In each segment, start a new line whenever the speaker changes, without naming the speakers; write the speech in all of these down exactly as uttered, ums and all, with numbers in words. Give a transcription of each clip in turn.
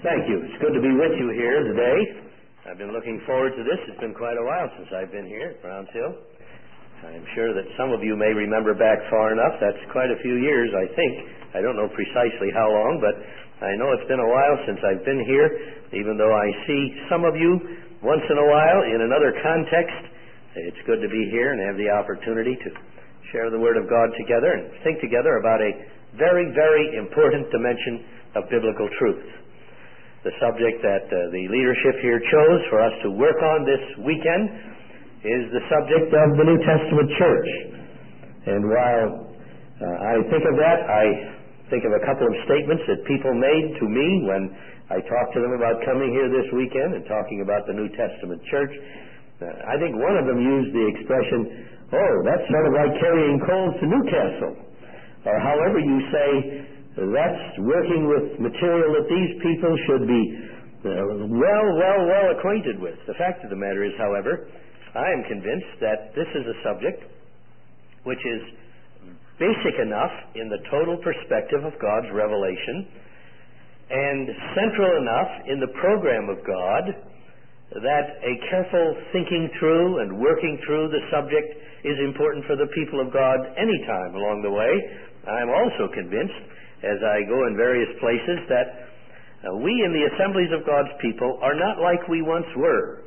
Thank you. It's good to be with you here today. I've been looking forward to this. It's been quite a while since I've been here at Browns Hill. I'm sure that some of you may remember back far enough. That's quite a few years, I think. I don't know precisely how long, but I know it's been a while since I've been here, even though I see some of you once in a while in another context. It's good to be here and have the opportunity to share the Word of God together and think together about a very, very important dimension of biblical truth. The subject that uh, the leadership here chose for us to work on this weekend is the subject of the New Testament church. And while uh, I think of that, I think of a couple of statements that people made to me when I talked to them about coming here this weekend and talking about the New Testament church. Uh, I think one of them used the expression, oh, that's sort of like carrying coals to Newcastle. Or however you say, that's working with material that these people should be uh, well, well, well acquainted with. The fact of the matter is, however, I am convinced that this is a subject which is basic enough in the total perspective of God's revelation and central enough in the program of God that a careful thinking through and working through the subject is important for the people of God any time along the way. I am also convinced, as I go in various places, that uh, we in the assemblies of God's people are not like we once were.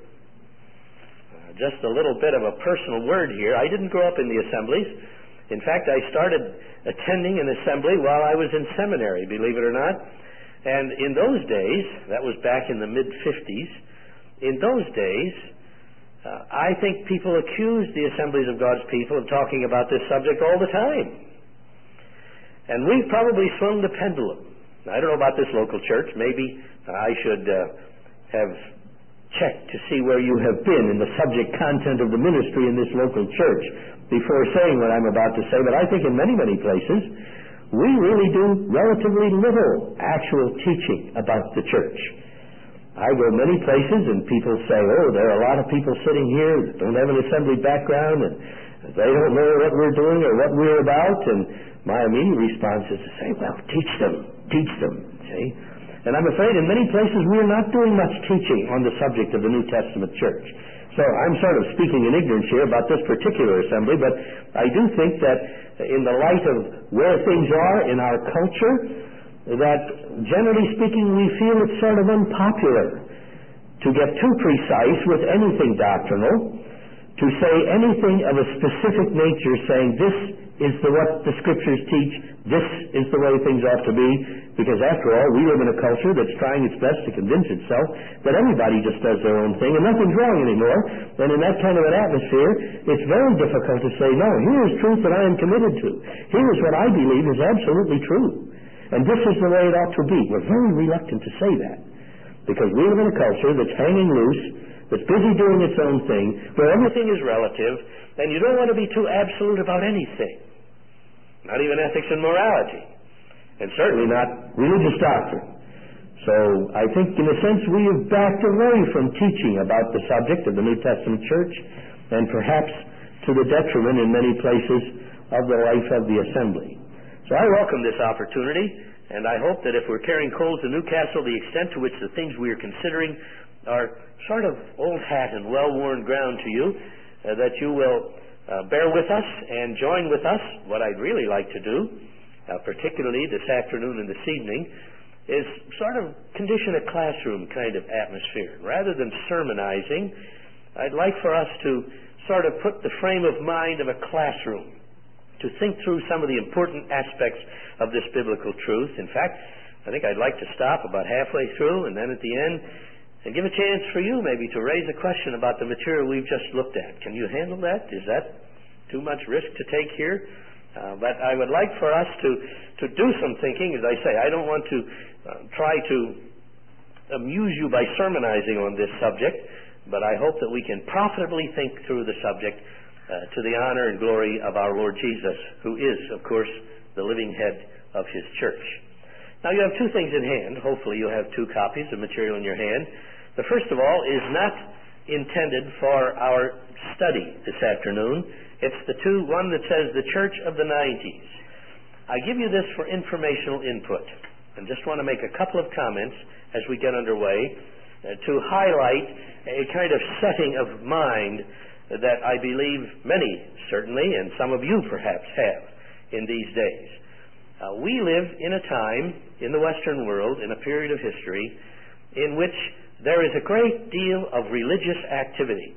Uh, just a little bit of a personal word here. I didn't grow up in the assemblies. In fact, I started attending an assembly while I was in seminary, believe it or not. And in those days, that was back in the mid fifties, in those days, uh, I think people accused the assemblies of God's people of talking about this subject all the time. And we've probably swung the pendulum. I don't know about this local church. Maybe I should uh, have checked to see where you have been in the subject content of the ministry in this local church before saying what I'm about to say. But I think in many, many places, we really do relatively little actual teaching about the church. I go many places and people say, oh, there are a lot of people sitting here that don't have an assembly background and they don't know what we're doing or what we're about. And my immediate response is to say, well, teach them, teach them, see? And I'm afraid in many places we're not doing much teaching on the subject of the New Testament church. So I'm sort of speaking in ignorance here about this particular assembly, but I do think that in the light of where things are in our culture, that generally speaking we feel it's sort of unpopular to get too precise with anything doctrinal, to say anything of a specific nature, saying this is the what the Scriptures teach, this is the way things ought to be, because after all, we live in a culture that's trying its best to convince itself that everybody just does their own thing and nothing's wrong anymore. And in that kind of an atmosphere, it's very difficult to say, no, here is truth that I am committed to. Here is what I believe is absolutely true. And this is the way it ought to be. We're very reluctant to say that, because we live in a culture that's hanging loose, that's busy doing its own thing, where everything is relative, and you don't want to be too absolute about anything. Not even ethics and morality, and certainly not religious doctrine. So I think in a sense we have backed away from teaching about the subject of the New Testament church, and perhaps to the detriment in many places of the life of the assembly. So I welcome this opportunity, and I hope that if we're carrying coals to Newcastle, the extent to which the things we are considering are sort of old hat and well-worn ground to you, uh, that you will uh, bear with us and join with us. What I'd really like to do, uh, particularly this afternoon and this evening, is sort of condition a classroom kind of atmosphere. Rather than sermonizing, I'd like for us to sort of put the frame of mind of a classroom, to think through some of the important aspects of this biblical truth. In fact, I think I'd like to stop about halfway through and then at the end and give a chance for you maybe to raise a question about the material we've just looked at. Can you handle that? Is that too much risk to take here? Uh, but I would like for us to, to do some thinking. As I say, I don't want to uh, try to amuse you by sermonizing on this subject, but I hope that we can profitably think through the subject uh, to the honor and glory of our Lord Jesus, who is, of course, the living head of His church. Now, you have two things in hand. Hopefully you'll have two copies of material in your hand. The first of all is not intended for our study this afternoon. It's the two, one that says the Church of the nineties. I give you this for informational input. and just want to make a couple of comments as we get underway uh, to highlight a kind of setting of mind that I believe many, certainly, and some of you perhaps have in these days. Uh, we live in a time in the Western world, in a period of history, in which there is a great deal of religious activity.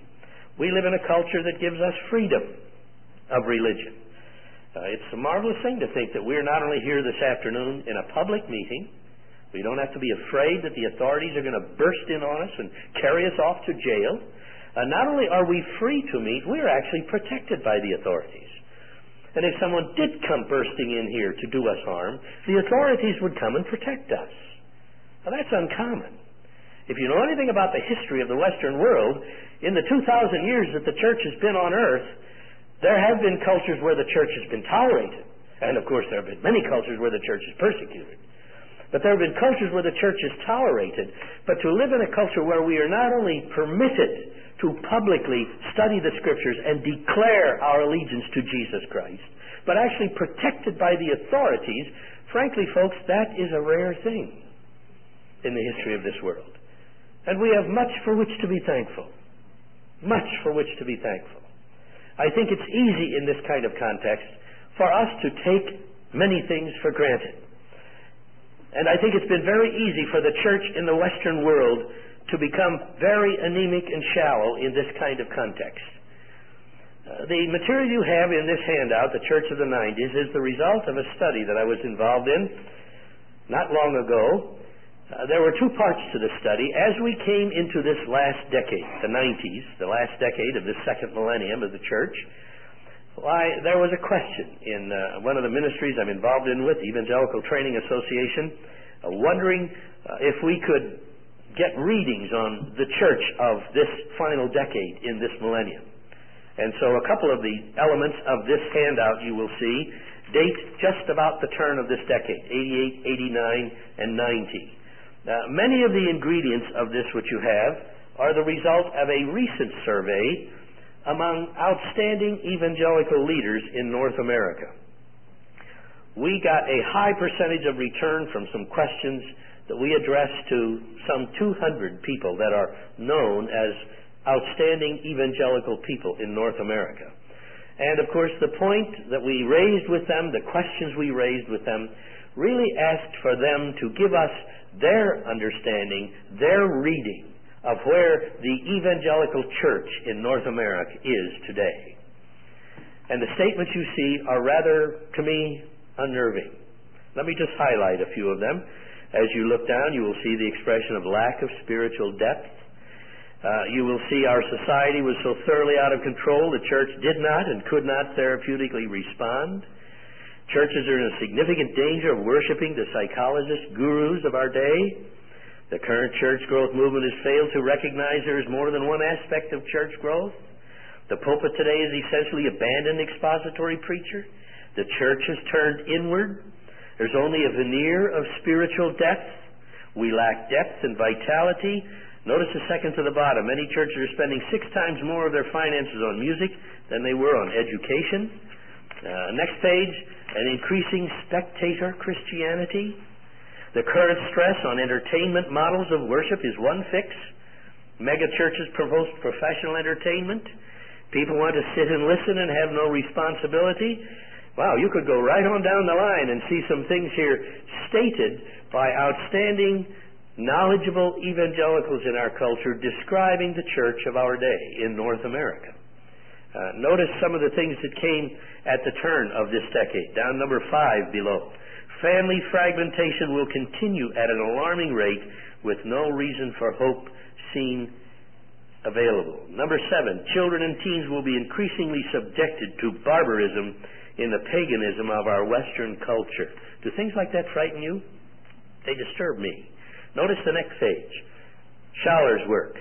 We live in a culture that gives us freedom of religion. Uh, it's a marvelous thing to think that we're not only here this afternoon in a public meeting, we don't have to be afraid that the authorities are going to burst in on us and carry us off to jail. Uh, not only are we free to meet, we're actually protected by the authorities. And if someone did come bursting in here to do us harm, the authorities would come and protect us. Now that's uncommon. If you know anything about the history of the Western world, in the two thousand years that the church has been on earth, there have been cultures where the church has been tolerated. And of course there have been many cultures where the church is persecuted. But there have been cultures where the church is tolerated. But to live in a culture where we are not only permitted to publicly study the Scriptures and declare our allegiance to Jesus Christ, but actually protected by the authorities, frankly, folks, that is a rare thing in the history of this world. And we have much for which to be thankful. Much for which to be thankful. I think it's easy in this kind of context for us to take many things for granted. And I think it's been very easy for the church in the Western world to become very anemic and shallow in this kind of context. Uh, the material you have in this handout, The Church of the nineties, is the result of a study that I was involved in not long ago. Uh, there were two parts to the study. As we came into this last decade, the nineties, the last decade of the second millennium of the church, why, there was a question in uh, one of the ministries I'm involved in with, the Evangelical Training Association, uh, wondering uh, if we could get readings on the church of this final decade in this millennium. And so a couple of the elements of this handout you will see date just about the turn of this decade, eighty-eight, eighty-nine, and ninety. Now, many of the ingredients of this which you have are the result of a recent survey among outstanding evangelical leaders in North America. We got a high percentage of return from some questions that we addressed to some two hundred people that are known as outstanding evangelical people in North America. And of course the point that we raised with them, the questions we raised with them, really asked for them to give us their understanding, their reading of where the evangelical church in North America is today. And the statements you see are rather, to me, unnerving. Let me just highlight a few of them. As you look down, you will see the expression of lack of spiritual depth. Uh, you will see our society was so thoroughly out of control the church did not and could not therapeutically respond. Churches are in a significant danger of worshiping the psychologist gurus of our day. The current church growth movement has failed to recognize there is more than one aspect of church growth. The pulpit today is essentially abandoned expository preacher. The church has turned inward. There's only a veneer of spiritual depth. We lack depth and vitality. Notice the second to the bottom. Many churches are spending six times more of their finances on music than they were on education. Uh, next page, an increasing spectator Christianity. The current stress on entertainment models of worship is one fix. Mega churches promote professional entertainment. People want to sit and listen and have no responsibility. Wow, you could go right on down the line and see some things here stated by outstanding, knowledgeable evangelicals in our culture describing the church of our day in North America. Uh, notice some of the things that came at the turn of this decade. Down number five below. Family fragmentation will continue at an alarming rate with no reason for hope seen available. Number seven, children and teens will be increasingly subjected to barbarism in the paganism of our Western culture. Do things like that frighten you? They disturb me. Notice the next page. Scholars' work.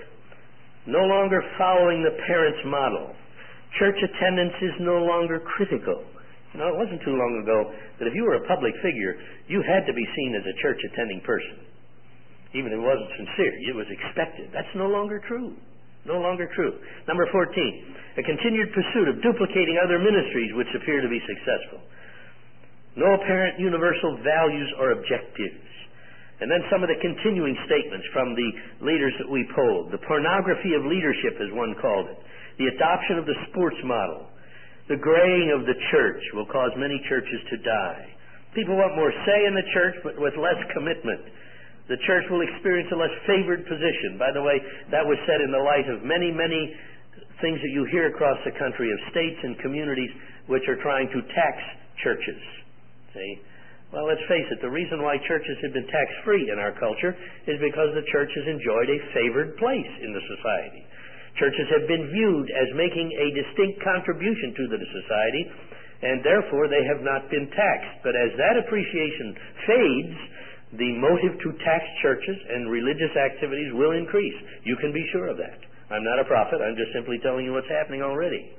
No longer following the parents' model. Church attendance is no longer critical. You know, it wasn't too long ago that if you were a public figure, you had to be seen as a church-attending person. Even if it wasn't sincere, it was expected. That's no longer true. No longer true. Number fourteen, a continued pursuit of duplicating other ministries which appear to be successful. no apparent universal values or objectives. And then some of the continuing statements from the leaders that we polled. The pornography of leadership, as one called it. The adoption of the sports model. The graying of the church will cause many churches to die. People want more say in the church, but with less commitment. The church will experience a less favored position. By the way, that was said in the light of many, many things that you hear across the country of states and communities which are trying to tax churches. See? Well, let's face it, the reason why churches have been tax-free in our culture is because the church has enjoyed a favored place in the society. Churches have been viewed as making a distinct contribution to the society, and therefore they have not been taxed. But as that appreciation fades, the motive to tax churches and religious activities will increase. You can be sure of that. I'm not a prophet. I'm just simply telling you what's happening already.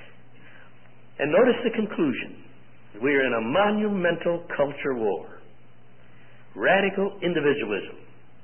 And notice the conclusion. We are in a monumental culture war. Radical individualism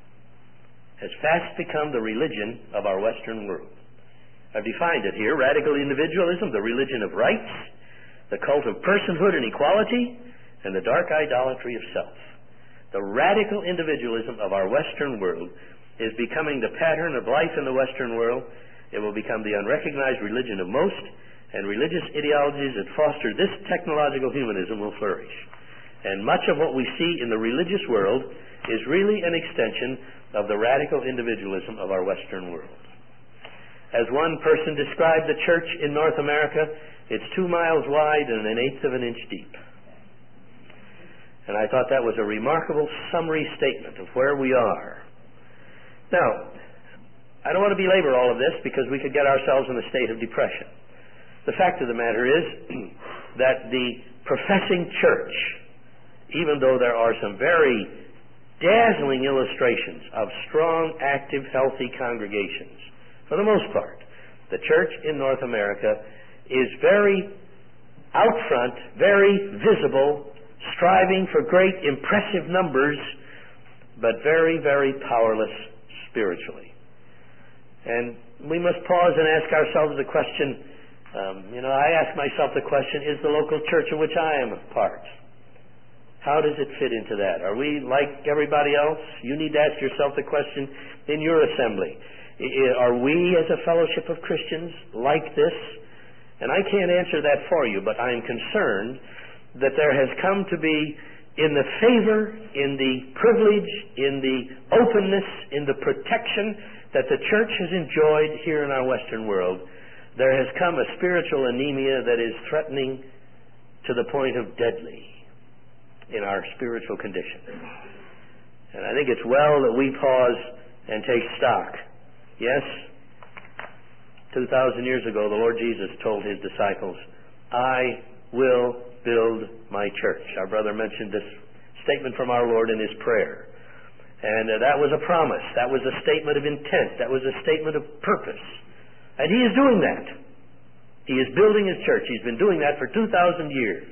has fast become the religion of our Western world. I've defined it here. Radical individualism, the religion of rights, the cult of personhood and equality, and the dark idolatry of self. The radical individualism of our Western world is becoming the pattern of life in the Western world. It will become the unrecognized religion of most, and religious ideologies that foster this technological humanism will flourish. And much of what we see in the religious world is really an extension of the radical individualism of our Western world. As one person described the church in North America, it's two miles wide and an eighth of an inch deep. And I thought that was a remarkable summary statement of where we are. Now, I don't want to belabor all of this because we could get ourselves in a state of depression. The fact of the matter is that the professing church, even though there are some very dazzling illustrations of strong, active, healthy congregations, for the most part, the church in North America is very out front, very visible, striving for great, impressive numbers, but very, very powerless spiritually. And we must pause and ask ourselves the question, Um, you know, I ask myself the question, is the local church of which I am a part? How does it fit into that? Are we like everybody else? You need to ask yourself the question in your assembly. Are we as a fellowship of Christians like this? And I can't answer that for you, but I'm concerned that there has come to be in the favor, in the privilege, in the openness, in the protection that the church has enjoyed here in our Western world, there has come a spiritual anemia that is threatening to the point of deadly in our spiritual condition. And I think it's well that we pause and take stock. Yes, two thousand years ago, the Lord Jesus told his disciples, I will build my church. Our brother mentioned this statement from our Lord in his prayer. And uh, that was a promise. That was a statement of intent. That was a statement of purpose. And he is doing that. He is building his church. He's been doing that for two thousand years.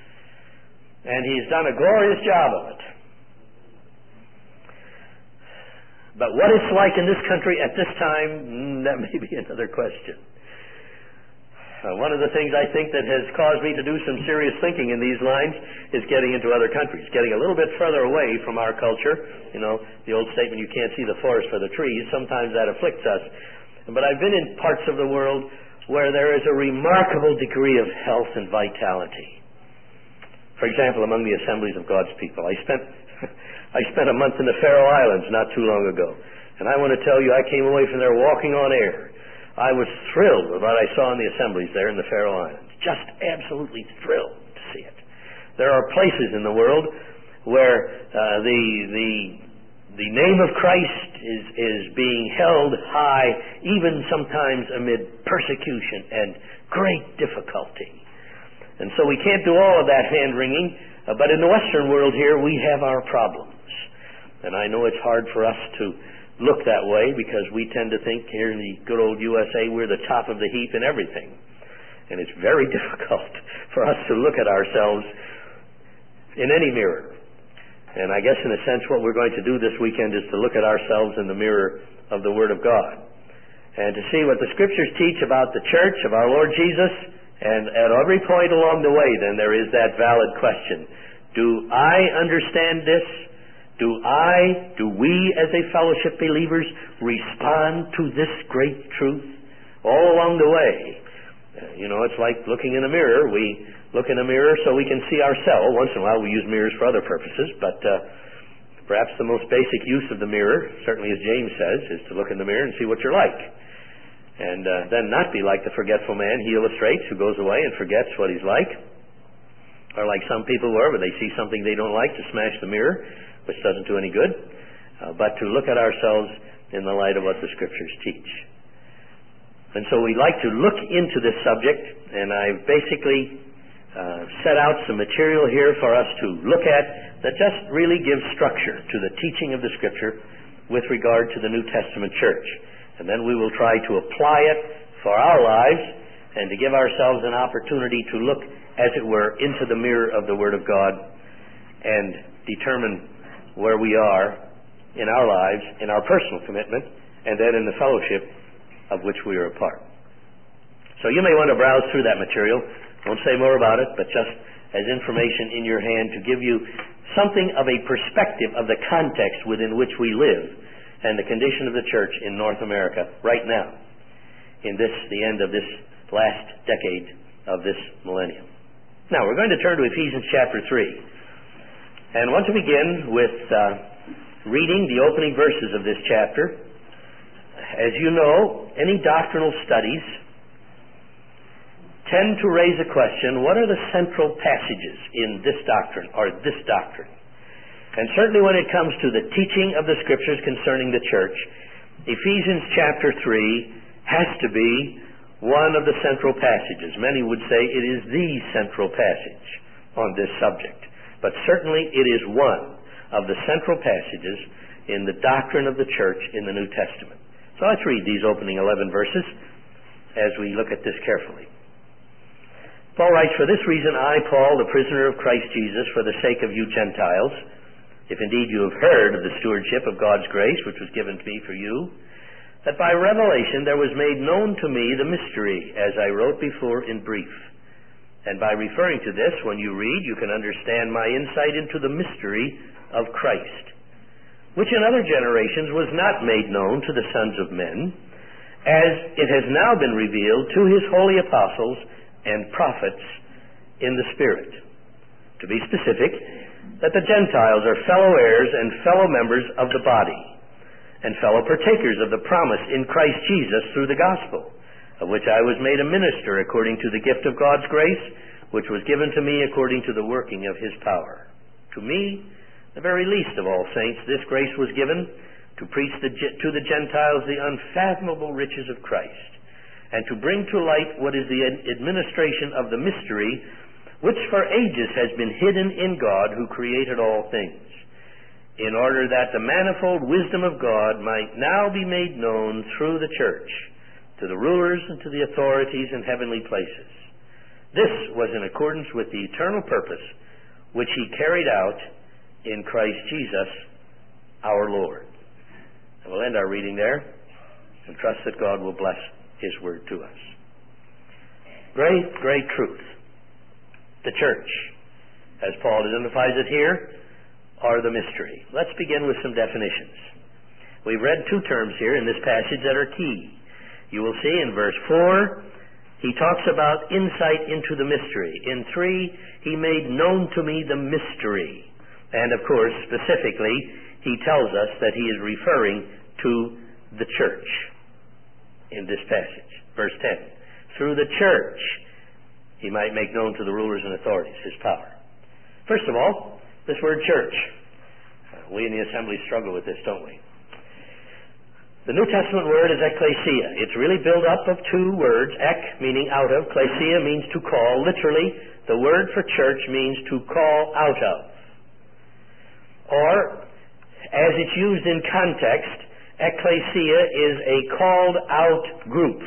And he's done a glorious job of it. But what it's like in this country at this time, that may be another question. Uh, one of the things I think that has caused me to do some serious thinking in these lines is getting into other countries, getting a little bit further away from our culture. You know, the old statement, you can't see the forest for the trees. Sometimes that afflicts us. But I've been in parts of the world where there is a remarkable degree of health and vitality. For example, among the assemblies of God's people. I spent I spent a month in the Faroe Islands not too long ago. And I want to tell you, I came away from there walking on air. I was thrilled with what I saw in the assemblies there in the Faroe Islands. Just absolutely thrilled to see it. There are places in the world where uh, the the The name of Christ is, is being held high, even sometimes amid persecution and great difficulty. And so we can't do all of that hand-wringing, uh, but in the Western world here, we have our problems. And I know it's hard for us to look that way because we tend to think here in the good old U S A, we're the top of the heap in everything. And it's very difficult for us to look at ourselves in any mirror. And I guess in a sense what we're going to do this weekend is to look at ourselves in the mirror of the Word of God and to see what the Scriptures teach about the church of our Lord Jesus. And at every point along the way then there is that valid question, Do I understand this? Do I, do we as a fellowship believers respond to this great truth all along the way? Uh, you know, it's like looking in a mirror. We look in a mirror so we can see ourselves. Once in a while we use mirrors for other purposes, but uh, perhaps the most basic use of the mirror, certainly as James says, is to look in the mirror and see what you're like. And uh, then not be like the forgetful man he illustrates, who goes away and forgets what he's like. Or like some people were, where they see something they don't like, to smash the mirror, which doesn't do any good, uh, but to look at ourselves in the light of what the Scriptures teach. And so we'd like to look into this subject, and I've basically uh, set out some material here for us to look at that just really gives structure to the teaching of the Scripture with regard to the New Testament church. And then we will try to apply it for our lives and to give ourselves an opportunity to look, as it were, into the mirror of the Word of God and determine where we are in our lives, in our personal commitment, and then in the fellowship of which we are a part. So you may want to browse through that material. Won't say more about it, but just as information in your hand to give you something of a perspective of the context within which we live and the condition of the church in North America right now, in this, the end of this last decade of this millennium. Now, we're going to turn to Ephesians chapter three. And I want to begin with uh, reading the opening verses of this chapter. As you know, any doctrinal studies tend to raise a question: what are the central passages in this doctrine or this doctrine? And certainly when it comes to the teaching of the Scriptures concerning the church, Ephesians chapter three has to be one of the central passages. Many would say it is the central passage on this subject. But certainly it is one of the central passages in the doctrine of the church in the New Testament. So let's read these opening eleven verses as we look at this carefully. Paul writes, "For this reason I, Paul, the prisoner of Christ Jesus, for the sake of you Gentiles, if indeed you have heard of the stewardship of God's grace, which was given to me for you, that by revelation there was made known to me the mystery, as I wrote before in brief. And by referring to this, when you read, you can understand my insight into the mystery of Christ, which in other generations was not made known to the sons of men, as it has now been revealed to his holy apostles and prophets in the Spirit. To be specific, that the Gentiles are fellow heirs and fellow members of the body, and fellow partakers of the promise in Christ Jesus through the gospel, of which I was made a minister according to the gift of God's grace, which was given to me according to the working of his power. To me, the very least of all saints, this grace was given to preach the, to the Gentiles the unfathomable riches of Christ, and to bring to light what is the administration of the mystery, which for ages has been hidden in God who created all things, in order that the manifold wisdom of God might now be made known through the church, to the rulers and to the authorities in heavenly places. This was in accordance with the eternal purpose which he carried out in Christ Jesus our Lord." And we'll end our reading there and trust that God will bless his word to us. Great, great truth. The church, as Paul identifies it here, are the mystery. Let's begin with some definitions. We've read two terms here in this passage that are key. You will see in verse four, he talks about insight into the mystery. In three, he made known to me the mystery. And of course, specifically, he tells us that he is referring to the church in this passage. Verse ten, through the church, he might make known to the rulers and authorities his power. First of all, this word church. We in the assembly struggle with this, don't we? The New Testament word is ekklesia. It's really built up of two words, ek meaning out of, klesia means to call. Literally, the word for church means to call out of. Or, as it's used in context, ekklesia is a called out group.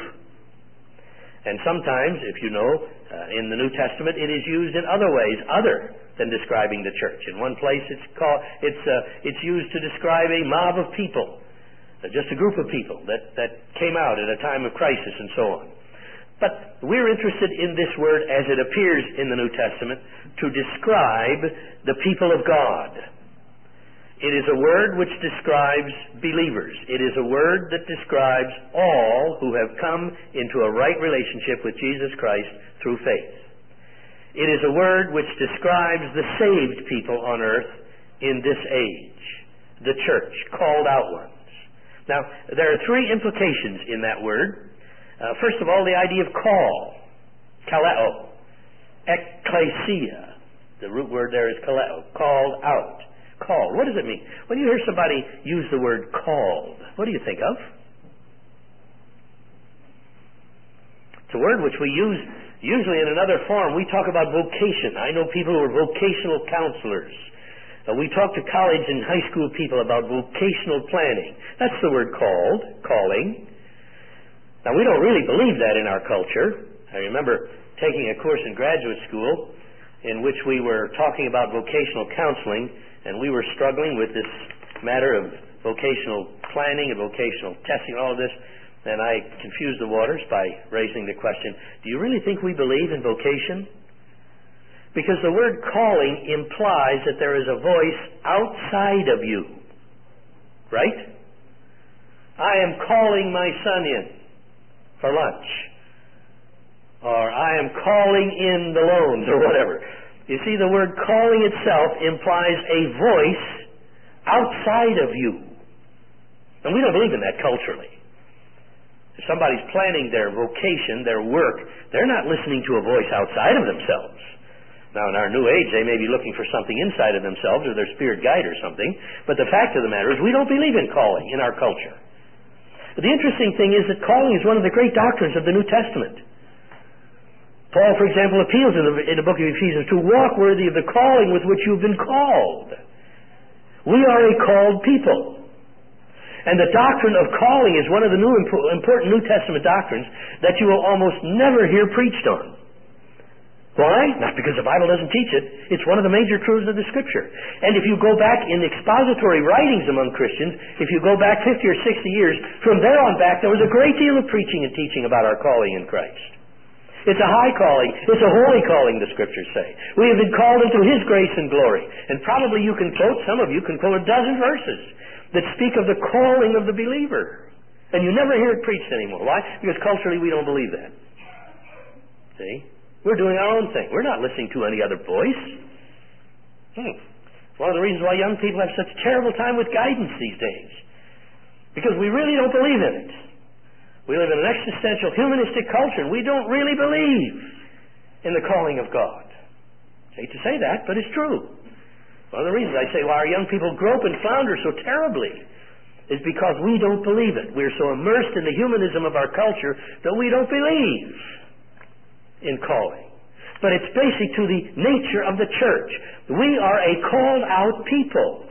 And sometimes, if you know, uh, in the New Testament, it is used in other ways other than describing the church. In one place, it's called, it's uh, it's used to describe a mob of people, uh, just a group of people that that came out at a time of crisis and so on. But we're interested in this word as it appears in the New Testament to describe the people of God. It is a word which describes believers. It is a word that describes all who have come into a right relationship with Jesus Christ through faith. It is a word which describes the saved people on earth in this age, the church, called out ones. Now, there are three implications in that word. Uh, first of all, the idea of call, kaleo, ekklesia. The root word there is kaleo, called out. Called. What does it mean? When you hear somebody use the word called, what do you think of? It's a word which we use usually in another form. We talk about vocation. I know people who are vocational counselors. Uh, we talk to college and high school people about vocational planning. That's the word called, calling. Now, we don't really believe that in our culture. I remember taking a course in graduate school in which we were talking about vocational counseling, and we were struggling with this matter of vocational planning and vocational testing and all of this, and I confused the waters by raising the question, do you really think we believe in vocation? Because the word calling implies that there is a voice outside of you, right? I am calling my son in for lunch, or I am calling in the loans, or whatever. You see, the word calling itself implies a voice outside of you. And we don't believe in that culturally. If somebody's planning their vocation, their work, they're not listening to a voice outside of themselves. Now, in our new age, they may be looking for something inside of themselves or their spirit guide or something, but the fact of the matter is we don't believe in calling in our culture. But the interesting thing is that calling is one of the great doctrines of the New Testament. Paul, for example, appeals in the, in the book of Ephesians to walk worthy of the calling with which you've been called. We are a called people. And the doctrine of calling is one of the new important New Testament doctrines that you will almost never hear preached on. Why? Not because the Bible doesn't teach it. It's one of the major truths of the Scripture. And if you go back in expository writings among Christians, if you go back fifty or sixty years, from there on back there was a great deal of preaching and teaching about our calling in Christ. It's a high calling. It's a holy calling, the Scriptures say. We have been called into His grace and glory. And probably you can quote, some of you can quote a dozen verses that speak of the calling of the believer. And you never hear it preached anymore. Why? Because culturally we don't believe that. See? We're doing our own thing. We're not listening to any other voice. Hmm. It's one of the reasons why young people have such a terrible time with guidance these days. Because we really don't believe in it. We live in an existential, humanistic culture, and we don't really believe in the calling of God. I hate to say that, but it's true. One of the reasons I say why our young people grope and flounder so terribly is because we don't believe it. We're so immersed in the humanism of our culture that we don't believe in calling. But it's basic to the nature of the church. We are a called out people.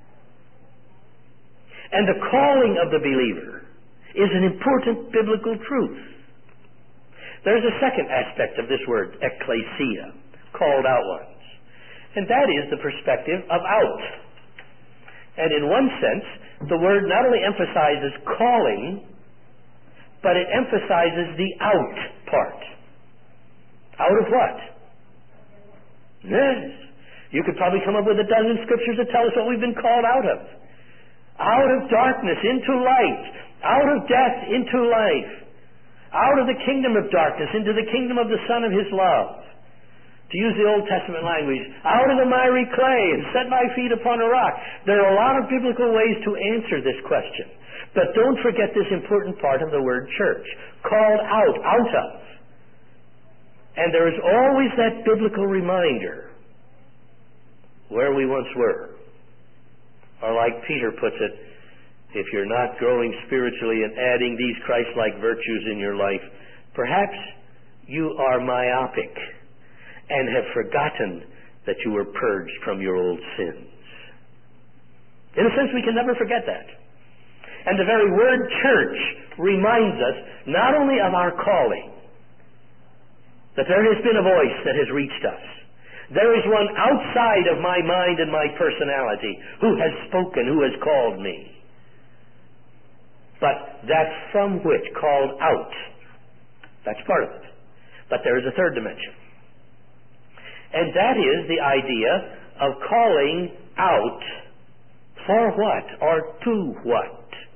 And the calling of the believer is an important biblical truth. There's a second aspect of this word, ekklesia, called out ones. And that is the perspective of out. And in one sense, the word not only emphasizes calling, but it emphasizes the out part. Out of what? Yes. You could probably come up with a dozen scriptures that tell us what we've been called out of. Out of darkness into light. Out of death into life. Out of the kingdom of darkness into the kingdom of the Son of His love. To use the Old Testament language, out of the miry clay and set my feet upon a rock. There are a lot of biblical ways to answer this question. But don't forget this important part of the word church. Called out, out of. And there is always that biblical reminder where we once were. Or like Peter puts it, if you're not growing spiritually and adding these Christ-like virtues in your life, perhaps you are myopic and have forgotten that you were purged from your old sins. In a sense, we can never forget that. And the very word church reminds us not only of our calling, that there has been a voice that has reached us. There is one outside of my mind and my personality who has spoken, who has called me. But that from which, called out, That's part of it. But there is a third dimension. And that is the idea of calling out for what or to what.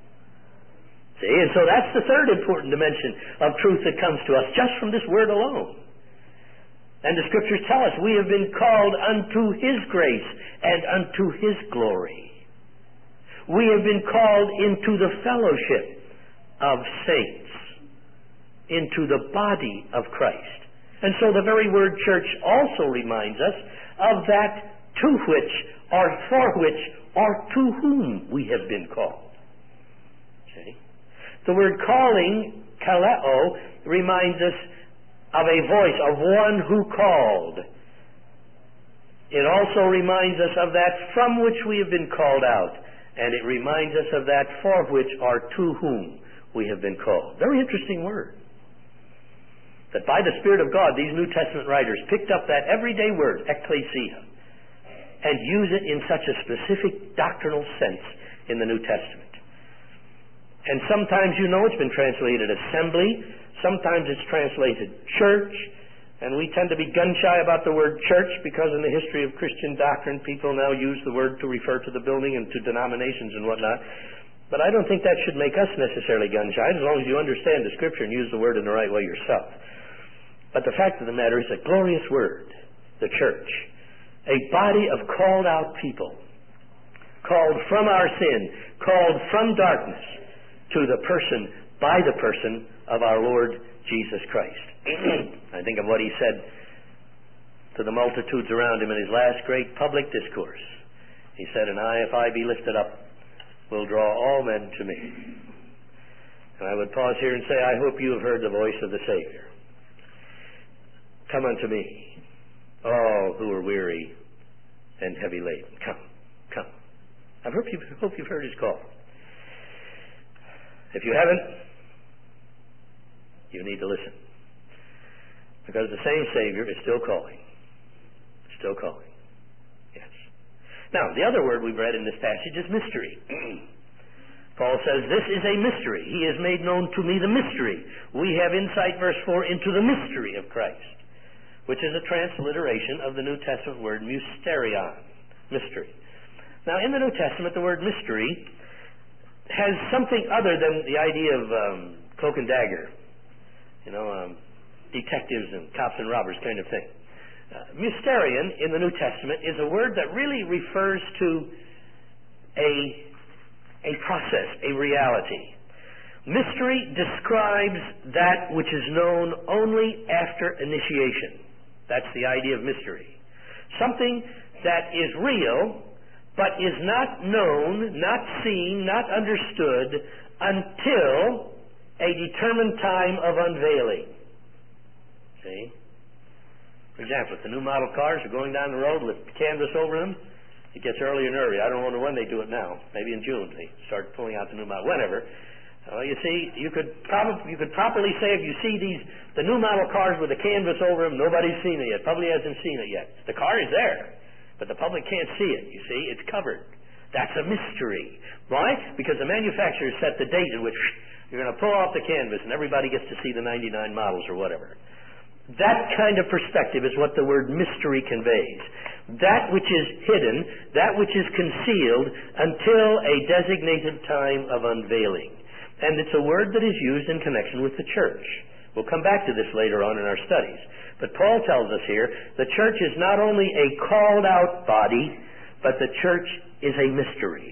See, and so that's the third important dimension of truth that comes to us just from this word alone. And the Scriptures tell us we have been called unto His grace and unto His glory. We have been called into the fellowship of saints, into the body of Christ. And so the very word church also reminds us of that to which or for which or to whom we have been called. See? The word calling, kaleo, reminds us of a voice, of one who called. It also reminds us of that from which we have been called out. And it reminds us of that for which or to whom we have been called. Very interesting word. That by the Spirit of God, these New Testament writers picked up that everyday word, ekklesia, and use it in such a specific doctrinal sense in the New Testament. And sometimes, you know, it's been translated assembly. Sometimes it's translated church. And we tend to be gun-shy about the word church because in the history of Christian doctrine, people now use the word to refer to the building and to denominations and whatnot. But I don't think that should make us necessarily gun-shy, as long as you understand the Scripture and use the word in the right way yourself. But the fact of the matter is a glorious word, the church. A body of called out people, called from our sin, called from darkness to the person, by the person of our Lord Jesus Christ. I think of what He said to the multitudes around Him in His last great public discourse. He said, "And I, if I be lifted up, will draw all men to me." And I would pause here and say, I hope you have heard the voice of the Savior. Come unto me, all who are weary and heavy laden. Come, come. I hope you've, hope you've heard His call. If you haven't, you need to listen. Because the same Savior is still calling. Still calling. Yes. Now, the other word we've read in this passage is mystery. Paul says, this is a mystery. He has made known to me the mystery. We have insight, verse four, into the mystery of Christ, which is a transliteration of the New Testament word mysterion, mystery. Now, in the New Testament, the word mystery has something other than the idea of um, cloak and dagger, you know, um, detectives and cops and robbers kind of thing. Uh, mysterion in the New Testament is a word that really refers to a, a process, a reality. Mystery describes that which is known only after initiation. That's the idea of mystery. Something that is real, but is not known, not seen, not understood until a determined time of unveiling. See? For example, if the new model cars are going down the road with canvas over them, it gets earlier and earlier. I don't know when they do it now. Maybe in June they start pulling out the new model. Whenever. Uh, you see, you could probably you could properly say if you see these the new model cars with the canvas over them, nobody's seen it yet. Public hasn't seen it yet. The car is there, but the public can't see it. You see, it's covered. That's a mystery. Why? Because the manufacturer set the date in which you're going to pull off the canvas and everybody gets to see the ninety-nine models or whatever. That kind of perspective is what the word mystery conveys. That which is hidden, that which is concealed until a designated time of unveiling. And it's a word that is used in connection with the church. We'll come back to this later on in our studies. But Paul tells us here, the church is not only a called out body, but the church is a mystery.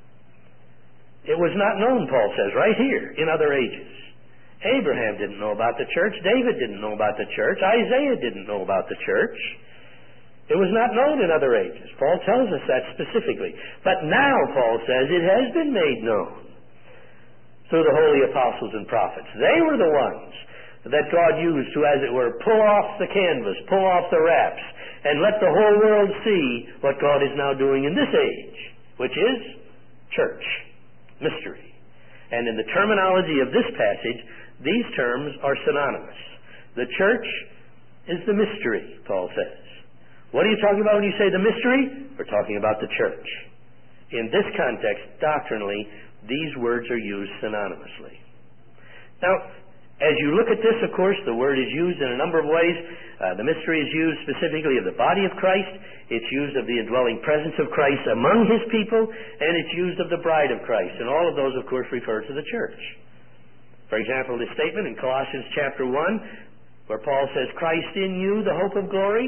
It was not known, Paul says, right here, in other ages. Abraham didn't know about the church. David didn't know about the church. Isaiah didn't know about the church. It was not known in other ages. Paul tells us that specifically. But now, Paul says, it has been made known through the holy apostles and prophets. They were the ones that God used to, as it were, pull off the canvas, pull off the wraps, and let the whole world see what God is now doing in this age, which is church, mystery. And in the terminology of this passage, these terms are synonymous. The church is the mystery, Paul says. What are you talking about when you say the mystery? We're talking about the church. In this context, doctrinally, these words are used synonymously. Now, As you look at this, of course, the word is used in a number of ways. Uh, the mystery is used specifically of the body of Christ. It's used of the indwelling presence of Christ among His people, and it's used of the bride of Christ. And all of those, of course, refer to the church. For example, this statement in Colossians chapter one, where Paul says, Christ in you, the hope of glory.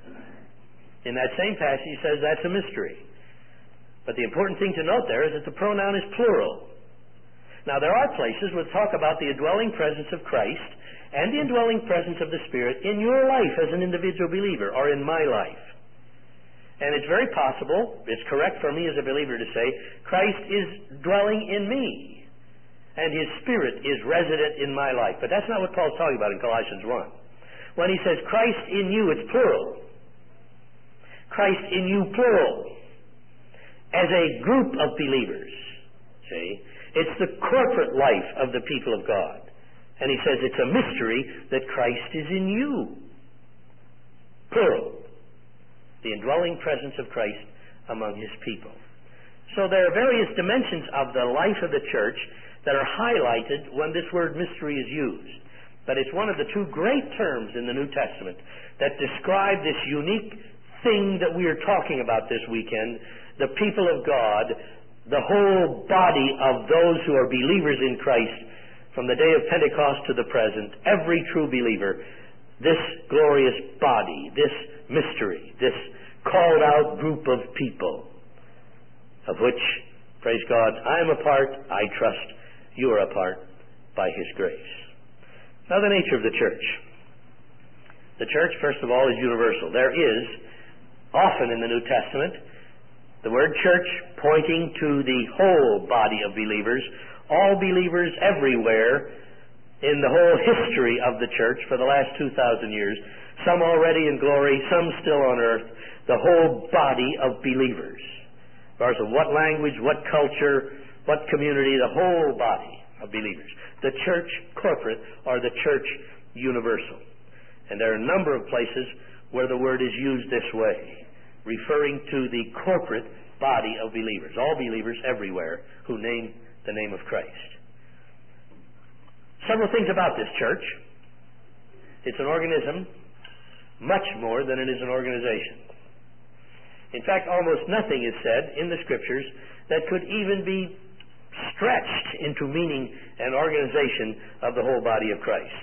In that same passage, he says that's a mystery. But the important thing to note there is that the pronoun is plural. Now, there are places where talk about the indwelling presence of Christ and the indwelling presence of the Spirit in your life as an individual believer, or in my life. And it's very possible, it's correct for me as a believer to say, Christ is dwelling in me, and His Spirit is resident in my life. But that's not what Paul's talking about in Colossians one. When he says Christ in you, it's plural. Christ in you, plural. As a group of believers. See? It's the corporate life of the people of God. And he says it's a mystery that Christ is in you. Plural. The indwelling presence of Christ among His people. So there are various dimensions of the life of the church that are highlighted when this word mystery is used. But it's one of the two great terms in the New Testament that describe this unique thing that we are talking about this weekend, the people of God, the whole body of those who are believers in Christ from the day of Pentecost to the present, every true believer, this glorious body, this mystery, this called out group of people, of which, praise God, I am a part, I trust you are a part by His grace. Now, the nature of the church. The church, first of all, is universal. There is, often in the New Testament, the word church pointing to the whole body of believers, all believers everywhere in the whole history of the church for the last two thousand years, some already in glory, some still on earth, the whole body of believers. Regardless of what language, what culture, what community, the whole body of believers. The church corporate or the church universal. And there are a number of places where the word is used this way, referring to the corporate body of believers, all believers everywhere who name the name of Christ. Several things about this church. It's an organism much more than it is an organization. In fact, almost nothing is said in the Scriptures that could even be stretched into meaning an organization of the whole body of Christ.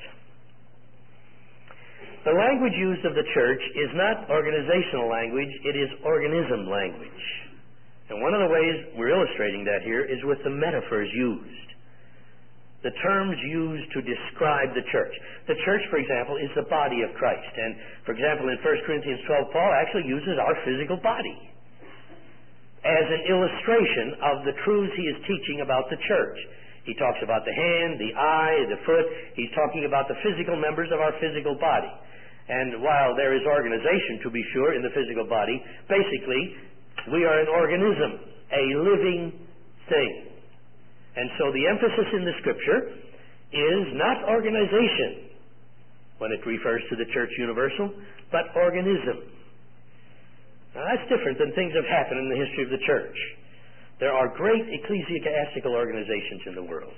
The language used of the church is not organizational language, it is organism language. And one of the ways we're illustrating that here is with the metaphors used. The terms used to describe the church. The church, for example, is the body of Christ. And, for example, in First Corinthians twelve, Paul actually uses our physical body as an illustration of the truths he is teaching about the church. He talks about the hand, the eye, the foot. He's talking about the physical members of our physical body. And while there is organization, to be sure, in the physical body, basically, we are an organism, a living thing. And so the emphasis in the Scripture is not organization when it refers to the church universal, but organism. Now, that's different than things have happened in the history of the church. There are great ecclesiastical organizations in the world.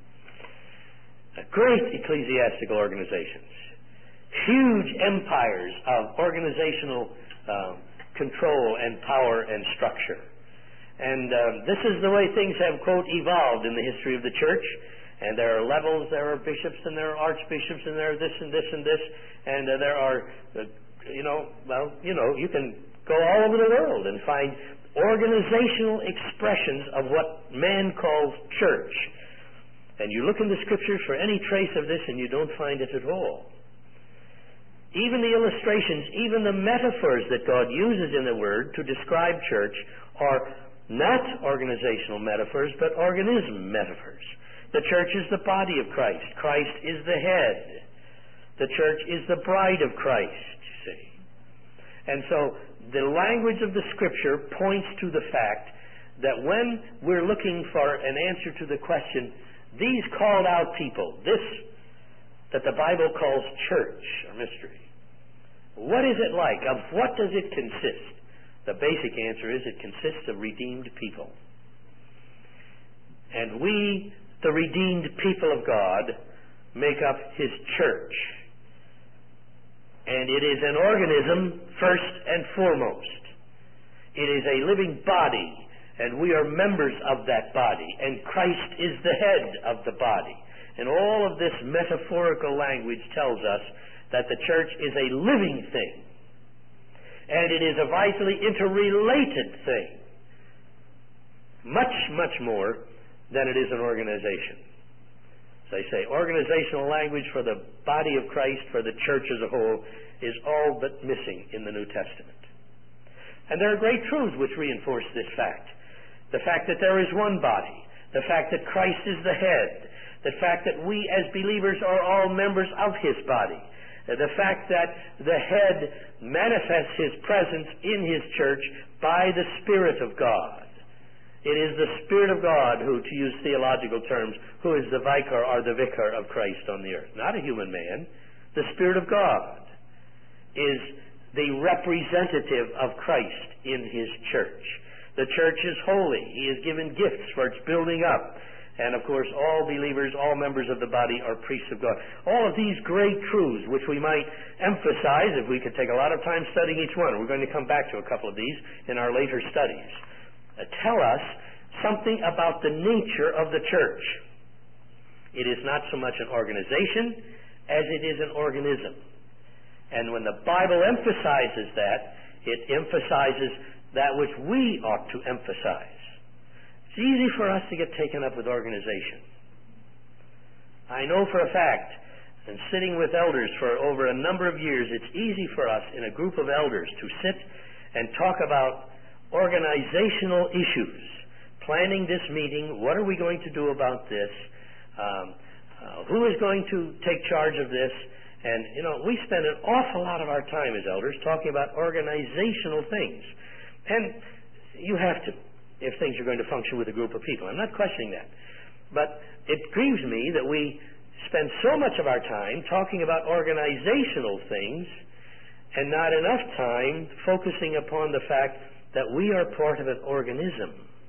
Great ecclesiastical organizations. Huge empires of organizational uh, control and power and structure. And uh, this is the way things have, quote, evolved in the history of the church. And there are levels, there are bishops, and there are archbishops, and there are this and this and this. And uh, there are, uh, you know, well, you know, you can go all over the world and find organizational expressions of what man calls church. And you look in the Scriptures for any trace of this, and you don't find it at all. Even the illustrations, even the metaphors that God uses in the Word to describe church are not organizational metaphors, but organism metaphors. The church is the body of Christ. Christ is the head. The church is the bride of Christ, you see. And so the language of the Scripture points to the fact that when we're looking for an answer to the question, these called out people, this that the Bible calls church or mystery, what is it like? Of what does it consist? The basic answer is it consists of redeemed people. And we, the redeemed people of God, make up His church. And it is an organism first and foremost. It is a living body, and we are members of that body, and Christ is the head of the body. And all of this metaphorical language tells us that the church is a living thing, and it is a vitally interrelated thing, much, much more than it is an organization. As I say, organizational language for the body of Christ, for the church as a whole, is all but missing in the New Testament. And there are great truths which reinforce this fact. The fact that there is one body, the fact that Christ is the head, the fact that we as believers are all members of His body, the fact that the head manifests His presence in His church by the Spirit of God. It is the Spirit of God who, to use theological terms, who is the vicar or the vicar of Christ on the earth. Not a human man. The Spirit of God is the representative of Christ in His church. The church is holy. He has given gifts for its building up. And of course, all believers, all members of the body are priests of God. All of these great truths, which we might emphasize if we could take a lot of time studying each one. We're going to come back to a couple of these in our later studies. Uh, tell us something about the nature of the church. It is not so much an organization as it is an organism. And when the Bible emphasizes that, it emphasizes that which we ought to emphasize. It's easy for us to get taken up with organization. I know for a fact, and sitting with elders for over a number of years, it's easy for us in a group of elders to sit and talk about organizational issues. Planning this meeting, what are we going to do about this? Um, uh, who is going to take charge of this? And, you know, we spend an awful lot of our time as elders talking about organizational things. And you have to, if things are going to function with a group of people. I'm not questioning that. But it grieves me that we spend so much of our time talking about organizational things and not enough time focusing upon the fact that we are part of an organism.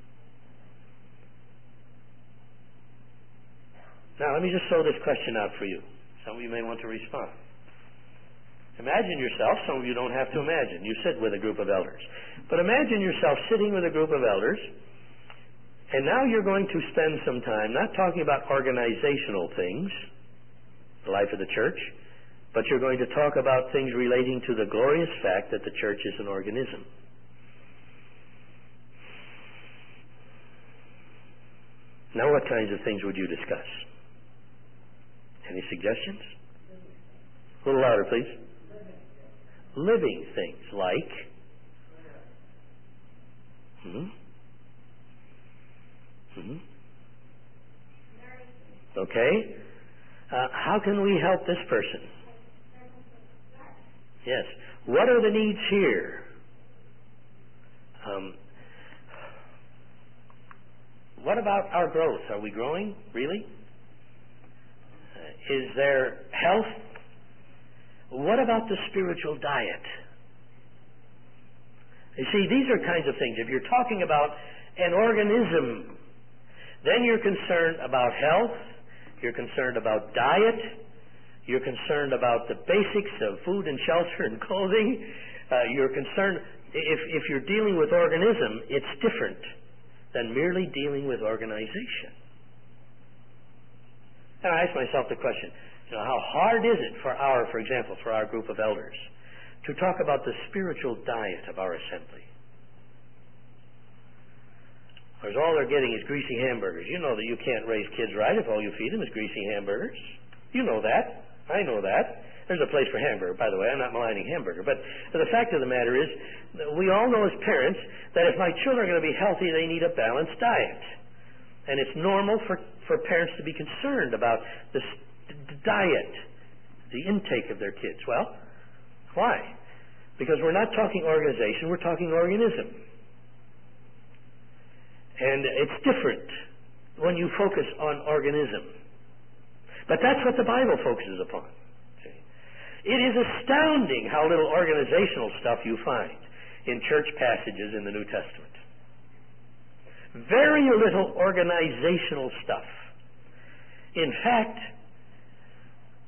Now, let me just throw this question out for you. Some of you may want to respond. Imagine yourself, some of you don't have to imagine, you sit with a group of elders. But imagine yourself sitting with a group of elders, and now you're going to spend some time not talking about organizational things, the life of the church, but you're going to talk about things relating to the glorious fact that the church is an organism. Now, what kinds of things would you discuss? Any suggestions? A little louder, please. Living things like... Hmm? Hmm? Okay. Uh, how can we help this person? Yes. What are the needs here? Um, what about our growth? Are we growing? Really? Uh, is there health? What about the spiritual diet? You see, these are kinds of things. If you're talking about an organism, then you're concerned about health, you're concerned about diet, you're concerned about the basics of food and shelter and clothing, uh, you're concerned, if, if you're dealing with organism, it's different than merely dealing with organization. And I ask myself the question, you know, how hard is it for our, for example, for our group of elders to talk about the spiritual diet of our assembly? Because all they're getting is greasy hamburgers. You know that you can't raise kids right if all you feed them is greasy hamburgers. You know that. I know that. There's a place for hamburger, by the way. I'm not maligning hamburger. But the fact of the matter is, that we all know as parents that if my children are going to be healthy, they need a balanced diet. And it's normal for, for parents to be concerned about the, the diet, the intake of their kids. Well, why? Because we're not talking organization, we're talking organism. And it's different when you focus on organism. But that's what the Bible focuses upon. See? It is astounding how little organizational stuff you find in church passages in the New Testament. Very little organizational stuff. In fact,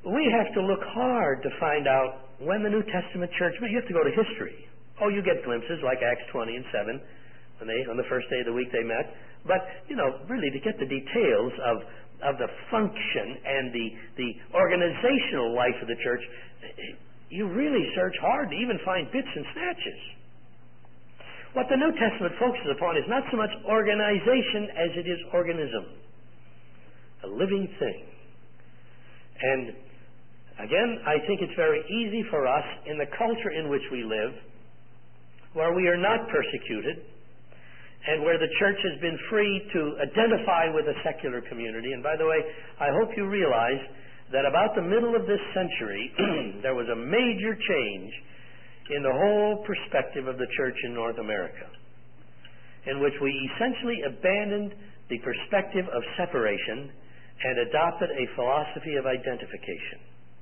we have to look hard to find out when the New Testament church met. You have to go to history. Oh, you get glimpses like Acts twenty and seven, when they, on the first day of the week they met. But, you know, really to get the details of, of the function and the, the organizational life of the church, you really search hard to even find bits and snatches. What the New Testament focuses upon is not so much organization as it is organism. A living thing. And again, I think it's very easy for us in the culture in which we live, where we are not persecuted, and where the church has been free to identify with a secular community. And by the way, I hope you realize that about the middle of this century, there was a major change in the whole perspective of the church in North America, in which we essentially abandoned the perspective of separation and adopted a philosophy of identification.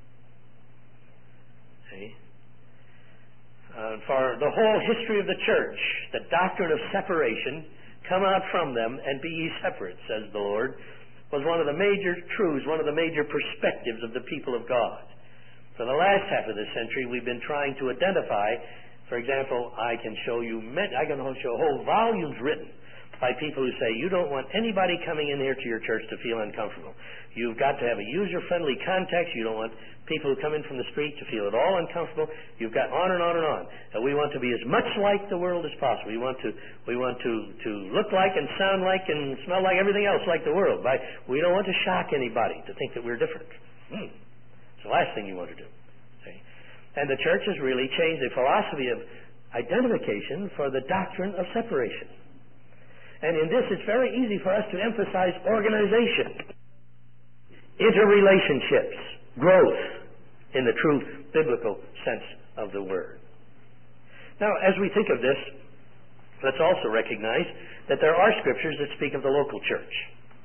See? Uh, for the whole history of the church, the doctrine of separation, come out from them and be ye separate, says the Lord, was one of the major truths, one of the major perspectives of the people of God. For the last half of this century, we've been trying to identify, for example, I can show you, I can show whole volumes written by people who say, you don't want anybody coming in here to your church to feel uncomfortable. You've got to have a user-friendly context. You don't want people who come in from the street to feel at all uncomfortable. You've got on and on and on. And we want to be as much like the world as possible. We want to we want to, to look like and sound like and smell like everything else like the world. By, we don't want to shock anybody to think that we're different. Hmm. It's the last thing you want to do. See? And the church has really changed the philosophy of identification for the doctrine of separation. And in this, it's very easy for us to emphasize organization, interrelationships, growth in the true biblical sense of the word. Now, as we think of this, let's also recognize that there are scriptures that speak of the local church.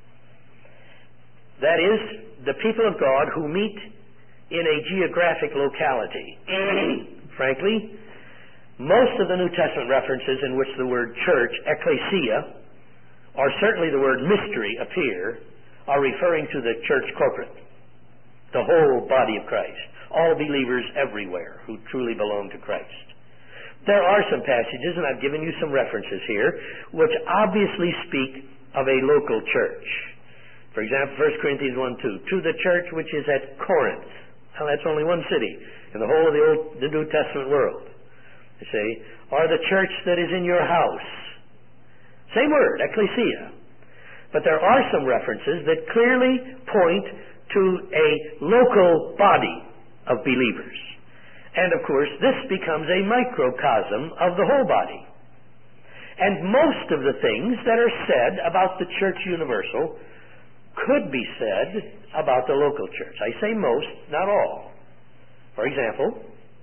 That is, the people of God who meet in a geographic locality. Frankly, most of the New Testament references in which the word church, ecclesia, or certainly the word mystery appear, are referring to the church corporate, the whole body of Christ, all believers everywhere who truly belong to Christ. There are some passages, and I've given you some references here, which obviously speak of a local church. For example, First Corinthians one two, to the church which is at Corinth. Well, that's only one city in the whole of the Old, the New Testament world. You see, or the church that is in your house. Same word, ecclesia. But there are some references that clearly point to a local body of believers. And of course, this becomes a microcosm of the whole body. And most of the things that are said about the church universal could be said about the local church. I say most, not all. For example,